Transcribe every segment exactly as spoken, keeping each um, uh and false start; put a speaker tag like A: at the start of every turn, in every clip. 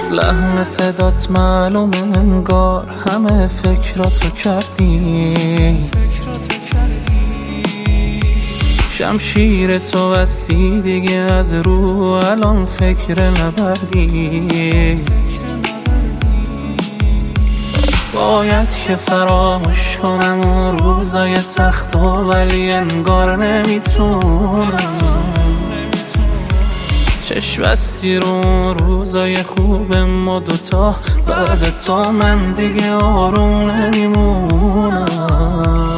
A: از لحن صدات معلوم انگار همه فکراتو کردی. شمشیر تو بستی دیگه از رو الان فکر نبردی. باید که فراموش کنم اون روزای سخت و ولی انگار نمیتونم. چشم بستی رو روزای خوب ما دوتا، بعد تا من دیگه آروم نمیمونم.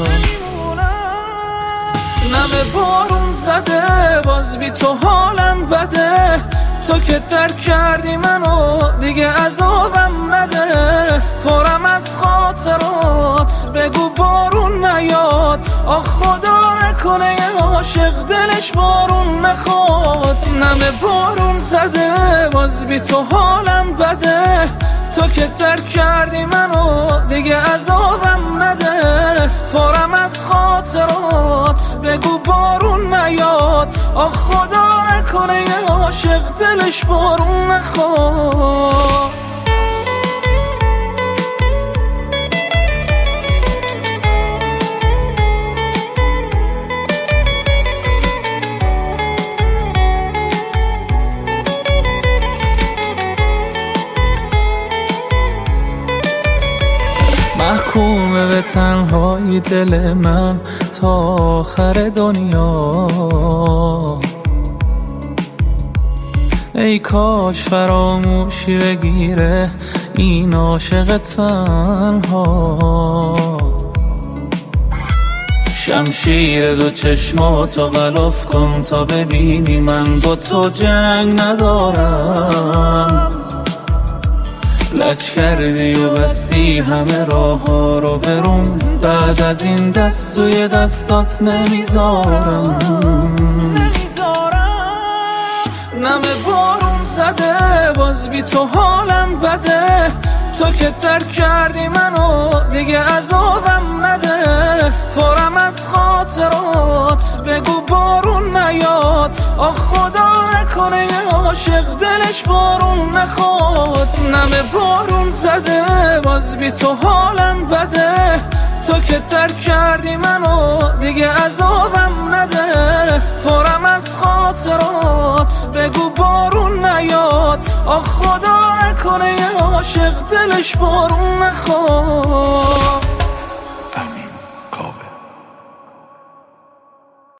A: نمه بارون زده باز بی تو حالم بده، تو که ترک کردی منو دیگه عذابم نده. پرم از خاطرات بگو بارون نیاد، آخ خدا نکنه یه عاشق دلش بارون نخواد. نمه بارون زده باز بی تو حالم بده، تو که ترک کردی منو دیگه عذابم نده. پرم از خاطرات بگو بارون نیاد، آخ خدا نکنه یه عاشق دلش بارون نخواد. محکومه به تنهایی دل من تا آخر دنیا. ای کاش فراموشی بگیره این عاشق تنها. شمشیر دو چشماتو غلاف کن تا ببینی من با تو جنگ ندارم. لج کردی و بستی همه راه ها رو بروم، بعد از این دست توی دستات نمیذارم. نمه بارون زده باز بی تو حالم بده، تو که ترک کردی منو دیگه عذابم نده. پرم از خاطرات بگو بارون نیاد، آخ خدا نکنه یه عاشق دلش بارون نخواد. نمه بارون زده باز بی تو حالم بده، تو که ترک کردی منو دیگه عذابم نده. پرم از خاطرات بگو بارون نیاد، آخ خدا نکنه یه عاشق دلش بارون نخواد.